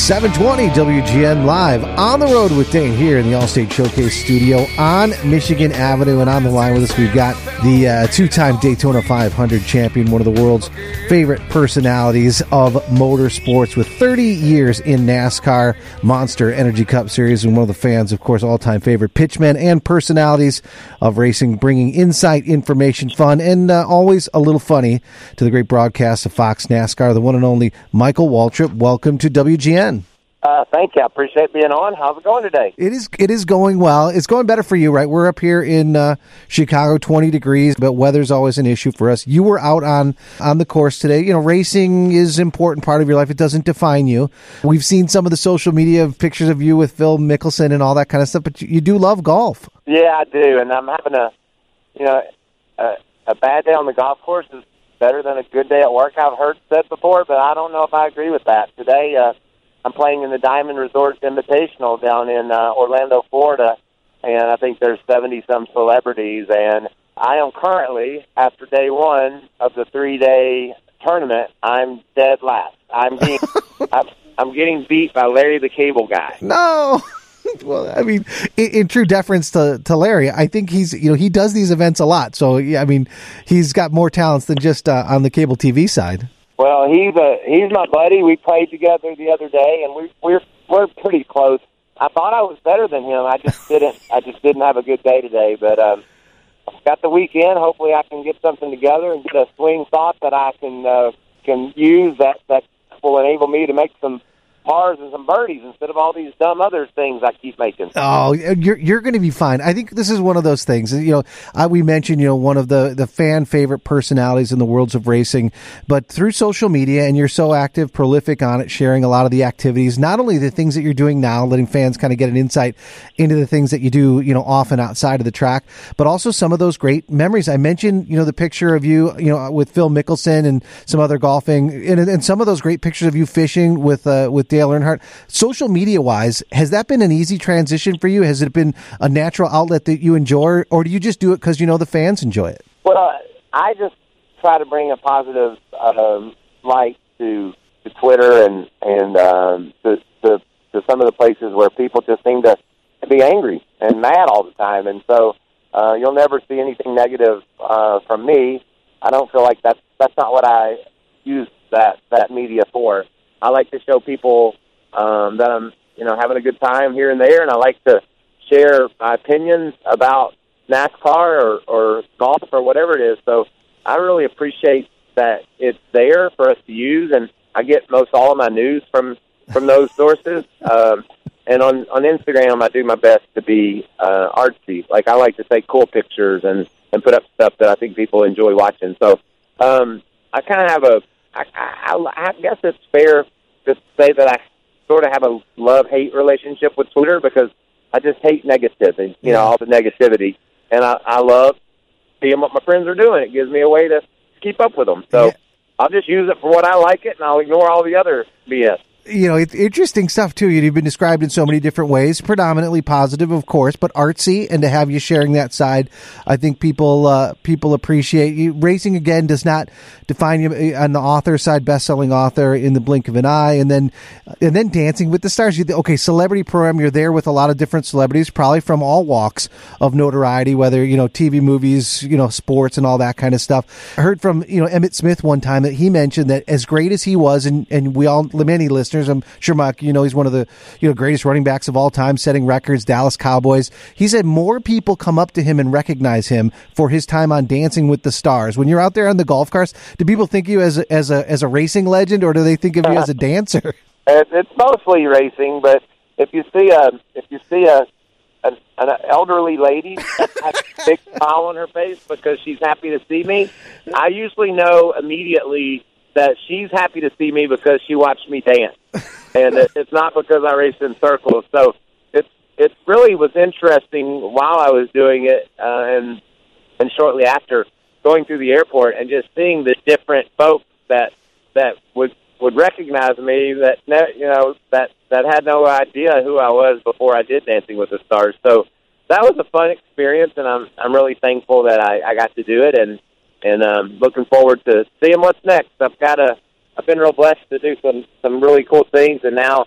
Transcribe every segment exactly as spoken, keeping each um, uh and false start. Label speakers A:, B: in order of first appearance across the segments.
A: seven twenty W G N Live on the road with Dane here in the Allstate Showcase studio on Michigan Avenue. And on the line with us, we've got the uh, two-time Daytona five hundred champion, one of the world's favorite personalities of motorsports with thirty years in NASCAR, Monster Energy Cup Series, and one of the fans, of course, all-time favorite pitchmen and personalities of racing, bringing insight, information, fun, and uh, always a little funny to the great broadcast of Fox NASCAR, the one and only Michael Waltrip. Welcome to W G N.
B: Uh, thank you. I appreciate being on. How's it going today?
A: It is It is going well. It's going better for you, right? We're up here in uh, Chicago, twenty degrees, but weather's always an issue for us. You were out on, on the course today. You know, racing is an important part of your life. It doesn't define you. We've seen some of the social media pictures of you with Phil Mickelson and all that kind of stuff, but you, you do love golf.
B: Yeah, I do, and I'm having a, you know, a, a bad day on the golf course is better than a good day at work. I've heard said before, but I don't know if I agree with that. Today, uh, I'm playing in the Diamond Resorts Invitational down in uh, Orlando, Florida, and I think there's seventy-some celebrities, and I am currently, after day one of the three-day tournament, I'm dead last. I'm getting, I'm, I'm getting beat by Larry the Cable Guy.
A: No! Well, I mean, in, in true deference to, to Larry, I think he's, you know, he does these events a lot, so, yeah, I mean, he's got more talents than just uh, on the cable T V side.
B: Well, he's a he's my buddy. We played together the other day, and we we're we're pretty close. I thought I was better than him. I just didn't. I just didn't have a good day today. But um, I've got the weekend. Hopefully, I can get something together and get a swing thought that I can uh, can use that that will enable me to make some pars and some birdies instead of all these dumb other things I keep making.
A: Oh, you're you're going to be fine. I think this is one of those things. You know, I, we mentioned, you know, one of the, the fan favorite personalities in the worlds of racing, but through social media, and you're so active, prolific on it, sharing a lot of the activities, not only the things that you're doing now, letting fans kind of get an insight into the things that you do, you know, often outside of the track, but also some of those great memories. I mentioned, you know, the picture of you, you know, with Phil Mickelson and some other golfing, and, and some of those great pictures of you fishing with uh, with Dale Earnhardt. Social media wise, has that been an easy transition for you? Has it been a natural outlet that you enjoy, or do you just do it because you know the fans enjoy it?
B: Well, I just try to bring a positive um, light to to Twitter and and um, to, to to some of the places where people just seem to be angry and mad all the time, and so uh, you'll never see anything negative uh, from me. I don't feel like that's that's not what I use that that media for. I like to show people um, that I'm, you know, having a good time here and there, and I like to share my opinions about NASCAR or, or golf or whatever it is. So I really appreciate that it's there for us to use, and I get most all of my news from, from those sources. Um, and on, on Instagram, I do my best to be uh, artsy. Like, I like to take cool pictures and, and put up stuff that I think people enjoy watching. So um, I kind of have a I, I, I guess it's fair to say that I sort of have a love-hate relationship with Twitter because I just hate negativity, you know, all the negativity. And I, I love seeing what my friends are doing. It gives me a way to keep up with them. So yeah. I'll just use it for what I like it, and I'll ignore all the other B S.
A: You know, it's interesting stuff, too. You've been described in so many different ways, predominantly positive, of course, but artsy, and to have you sharing that side, I think people uh, people appreciate you. Racing, again, does not define you on the author side, best-selling author in the blink of an eye, and then and then Dancing with the Stars. You, okay, celebrity program, you're there with a lot of different celebrities, probably from all walks of notoriety, whether, you know, T V, movies, you know, sports, and all that kind of stuff. I heard from, you know, Emmitt Smith one time that he mentioned that as great as he was, and, and we all, many listeners, I'm sure, Mike, you know, he's one of the, you know, greatest running backs of all time, setting records, Dallas Cowboys. He said more people come up to him and recognize him for his time on Dancing with the Stars. When you're out there on the golf cars, do people think of you as a, as a, as a racing legend, or do they think of you as a dancer?
B: It's mostly racing, but if you see a, if you see a, an, an elderly lady that has a big smile on her face because she's happy to see me, I usually know immediately that she's happy to see me because she watched me dance, and it's not because I raced in circles. So it it really was interesting while I was doing it, uh, and and shortly after, going through the airport and just seeing the different folks that that would would recognize me, that you know that that had no idea who I was before I did Dancing with the Stars. So that was a fun experience, and I'm I'm really thankful that I, I got to do it, and. And um, looking forward to seeing what's next. I've got a, I've been real blessed to do some, some really cool things, and now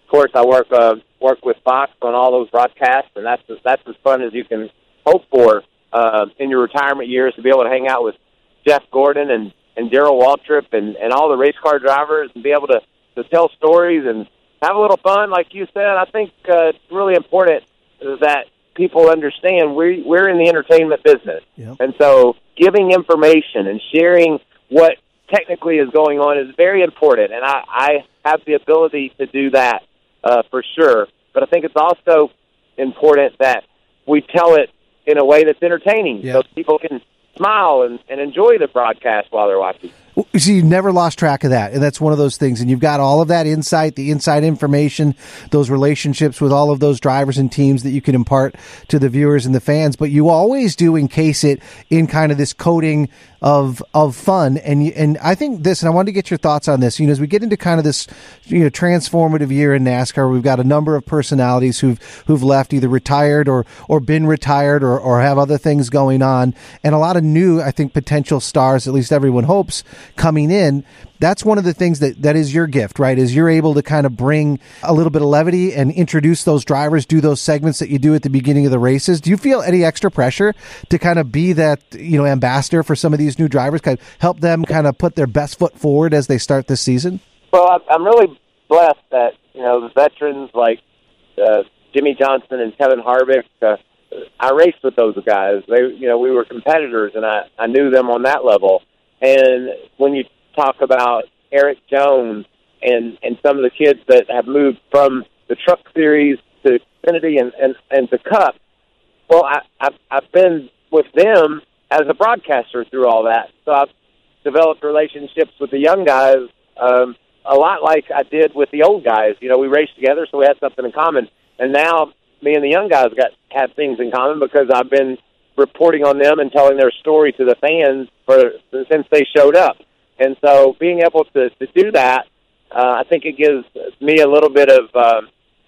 B: of course, I work uh, work with Fox on all those broadcasts, and that's that's as fun as you can hope for uh, in your retirement years, to be able to hang out with Jeff Gordon and, and Darrell Waltrip and, and all the race car drivers and be able to, to tell stories and have a little fun, like you said. I think uh, it's really important that people understand we, we're in the entertainment business.
A: Yep.
B: And so giving information and sharing what technically is going on is very important, and I, I have the ability to do that uh, for sure. But I think it's also important that we tell it in a way that's entertaining,
A: yep.
B: so people can smile and, and enjoy the broadcast while they're watching.
A: So you never lost track of that, and that's one of those things. And you've got all of that insight, the inside information, those relationships with all of those drivers and teams that you can impart to the viewers and the fans. But you always do encase it in kind of this coating of of fun. And you, and I think this, and I wanted to get your thoughts on this. You know, as we get into kind of this, you know, transformative year in NASCAR, we've got a number of personalities who've who've left, either retired or or been retired or or have other things going on, and a lot of new, I think, potential stars. At least everyone hopes, coming in. That's one of the things that, that is your gift, right? Is you're able to kind of bring a little bit of levity and introduce those drivers, do those segments that you do at the beginning of the races. Do you feel any extra pressure to kind of be that, you know, ambassador for some of these new drivers, kind of help them kind of put their best foot forward as they start this season?
B: Well, I'm really blessed that, you know, the veterans like uh, Jimmy Johnson and Kevin Harvick, uh, I raced with those guys. They, you know, we were competitors, and I, I knew them on that level. And when you talk about Eric Jones and, and some of the kids that have moved from the Truck Series to Xfinity and, and, and to Cup, well, I, I've, I've been with them as a broadcaster through all that. So I've developed relationships with the young guys um, a lot like I did with the old guys. You know, we raced together, so we had something in common. And now me and the young guys got have things in common because I've been reporting on them and telling their story to the fans for since they showed up. And so being able to, to do that, uh, I think it gives me a little bit of uh,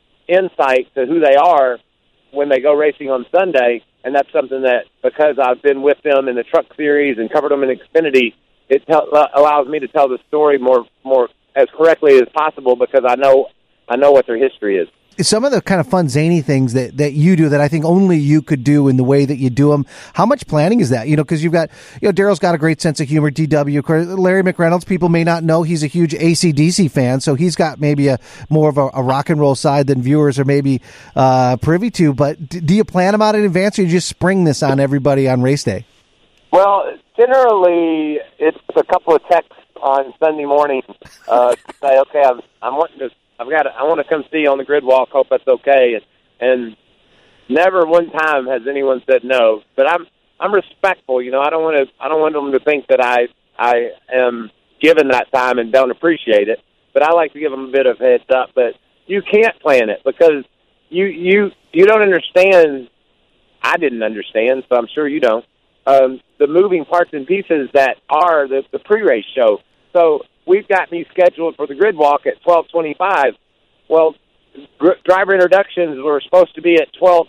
B: insight to who they are when they go racing on Sunday. And that's something that, because I've been with them in the Truck Series and covered them in Xfinity, it tell, allows me to tell the story more more as correctly as possible because I know I know what their history is.
A: Some of the kind of fun, zany things that, that you do that I think only you could do in the way that you do them. How much planning is that? You know, because you've got, you know, Darrell's got a great sense of humor, D W. Of course, Larry McReynolds, people may not know he's a huge A C D C fan, so he's got maybe a more of a, a rock and roll side than viewers are maybe uh, privy to. But d- do you plan them out in advance, or you just spring this on everybody on race day?
B: Well, generally, it's a couple of texts on Sunday morning uh, to say, okay, I'm, I'm wanting to. I've got. To, I want to come see you on the grid walk. Hope that's okay. And, and never one time has anyone said no. But I'm I'm respectful. You know, I don't want to. I don't want them to think that I I am given that time and don't appreciate it. But I like to give them a bit of heads up. But you can't plan it because you you you don't understand. I didn't understand, so I'm sure you don't. Um, the moving parts and pieces that are the, the pre-race show. So we've got me scheduled for the grid walk at twelve twenty-five. Well, gr- driver introductions were supposed to be at twelve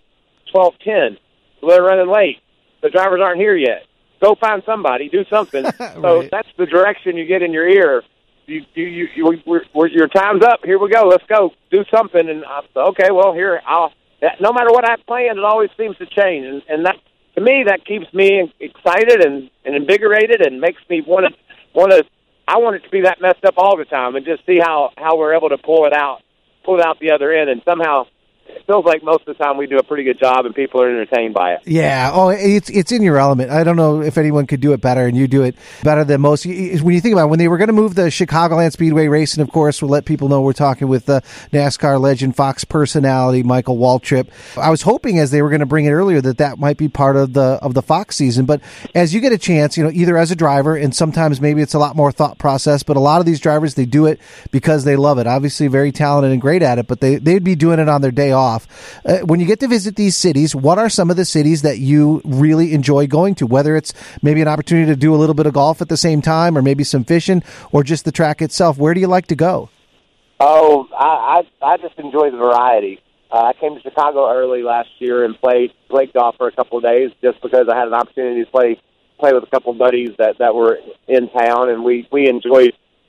B: ten. So they're running late. The drivers aren't here yet. Go find somebody. Do something.
A: Right.
B: So that's the direction you get in your ear. You, you, you, you we're, we're, your time's up. Here we go. Let's go. Do something. And I said, okay, well, here, I'll. No matter what I plan, it always seems to change. And, and that, to me, that keeps me excited and, and invigorated and makes me want to want to. I want it to be that messed up all the time and just see how, how we're able to pull it out, pull it out the other end, and somehow it feels like most of the time we do a pretty good job and people are entertained by it.
A: Yeah. Oh, it's it's in your element. I don't know if anyone could do it better, and you do it better than most. When you think about it, when they were going to move the Chicagoland Speedway race, and of course, we'll let people know we're talking with the NASCAR legend, Fox personality, Michael Waltrip. I was hoping as they were going to bring it earlier that that might be part of the of the Fox season. But as you get a chance, you know, either as a driver, and sometimes maybe it's a lot more thought process, but a lot of these drivers, they do it because they love it. Obviously very talented and great at it, but they, they'd be doing it on their day off. Uh, when you get to visit these cities, what are some of the cities that you really enjoy going to? Whether it's maybe an opportunity to do a little bit of golf at the same time, or maybe some fishing, or just the track itself. Where do you like to go?
B: Oh, I I, I just enjoy the variety. Uh, I came to Chicago early last year and played played golf for a couple of days just because I had an opportunity to play play with a couple of buddies that, that were in town, and we, we enjoyed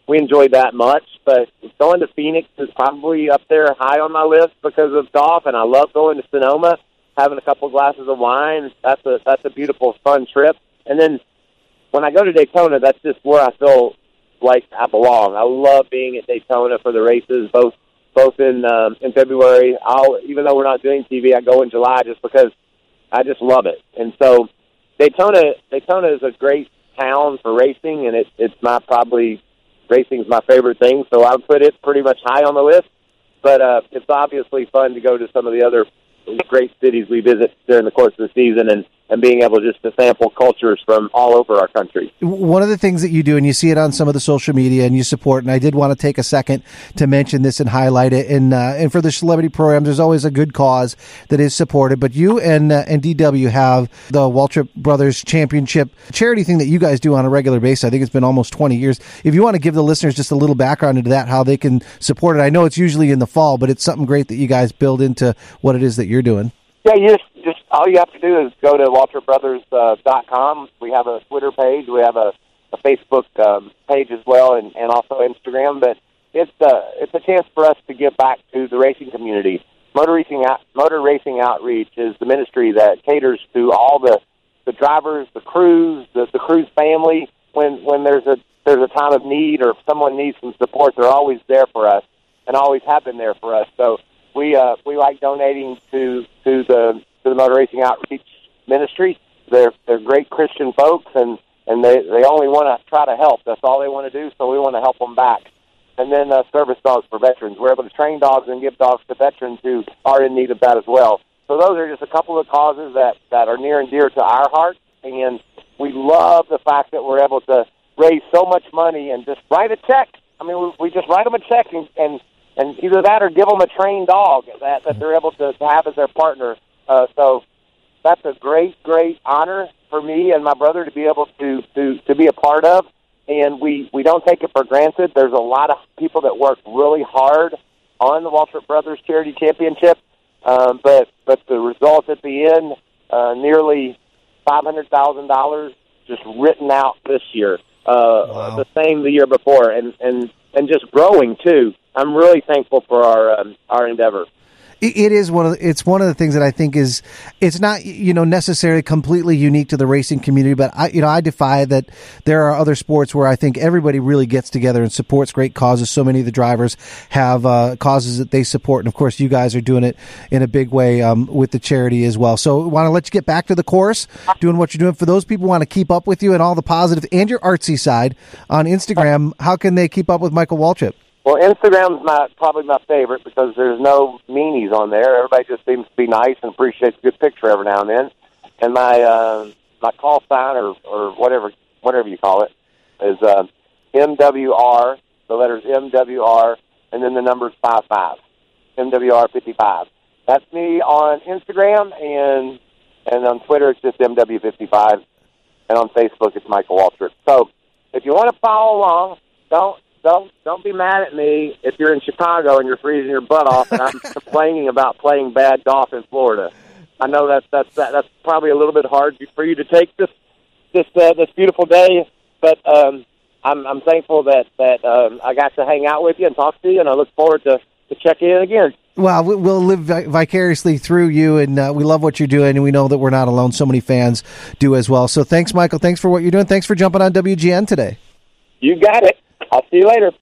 B: we enjoyed that much. But going to Phoenix is probably up there high on my list because of golf, and I love going to Sonoma, having a couple of glasses of wine. That's a that's a beautiful, fun trip. And then when I go to Daytona, that's just where I feel like I belong. I love being at Daytona for the races, both both in um, in February. I'll even though we're not doing T V, I go in July just because I just love it. And so Daytona Daytona is a great town for racing, and it, it's my probably racing is my favorite thing. So I would put it pretty much high on the list. But uh, it's obviously fun to go to some of the other great cities we visit during the course of the season, and, and being able just to sample cultures from all over our country.
A: One of the things that you do, and you see it on some of the social media and you support, and I did want to take a second to mention this and highlight it, and uh, and for the celebrity programs, there's always a good cause that is supported, but you and uh, and D W have the Waltrip Brothers Championship charity thing that you guys do on a regular basis. I think it's been almost twenty years. If you want to give the listeners just a little background into that, how they can support it. I know it's usually in the fall, but it's something great that you guys build into what it is that you're doing.
B: Yeah, you just, just all you have to do is go to waltrip brothers dot com. We have a Twitter page. We have a, a Facebook um, page as well, and, and also Instagram. But it's uh, it's a chance for us to give back to the racing community. Motor Racing Out, Motor Racing Outreach is the ministry that caters to all the, the drivers, the crews, the, the crew's family. When when there's a there's a time of need or if someone needs some support, they're always there for us and always have been there for us. So we uh, we like donating to to the to the Motor Racing Outreach ministry. They're they're great Christian folks, and, and they, they only want to try to help. That's all they want to do, so we want to help them back. And then uh, service dogs for veterans. We're able to train dogs and give dogs to veterans who are in need of that as well. So those are just a couple of causes that, that are near and dear to our hearts, and we love the fact that we're able to raise so much money and just write a check. I mean, we, we just write them a check and, and And either that or give them a trained dog that, that they're able to, to have as their partner. Uh, so that's a great, great honor for me and my brother to be able to, to, to be a part of. And we, we don't take it for granted. There's a lot of people that work really hard on the Waltrip Brothers Charity Championship. Um, but, but the result at the end, uh, nearly five hundred thousand dollars just written out this year. Uh, wow. The same the year before, and, and, and just growing too. I'm really thankful for our um, our endeavor.
A: It is one of the, it's one of the things that I think is it's not you know necessarily completely unique to the racing community, but I you know I defy that there are other sports where I think everybody really gets together and supports great causes. So many of the drivers have uh, causes that they support, and of course you guys are doing it in a big way um, with the charity as well. So I want to let you get back to the course, doing what you're doing. For those people who want to keep up with you and all the positive and your artsy side on Instagram, how can they keep up with Michael Waltrip?
B: Well, Instagram's my probably my favorite because there's no meanies on there. Everybody just seems to be nice and appreciates a good picture every now and then. And my uh, my call sign or, or whatever whatever you call it is uh, M W R. The letters M W R and then the numbers five five. M W R fifty-five. That's me on Instagram, and and on Twitter it's just M W fifty-five, and on Facebook it's Michael Waltrip. So if you want to follow along, don't. Don't don't be mad at me if you're in Chicago and you're freezing your butt off and I'm complaining about playing bad golf in Florida. I know that's that's that's probably a little bit hard for you to take this this uh, this beautiful day, but um, I'm I'm thankful that that um, I got to hang out with you and talk to you, and I look forward to, to checking in again.
A: Well, we'll live vicariously through you, and uh, we love what you're doing, and we know that we're not alone. So many fans do as well. So thanks, Michael. Thanks for what you're doing. Thanks for jumping on W G N today.
B: You got it. I'll see you later.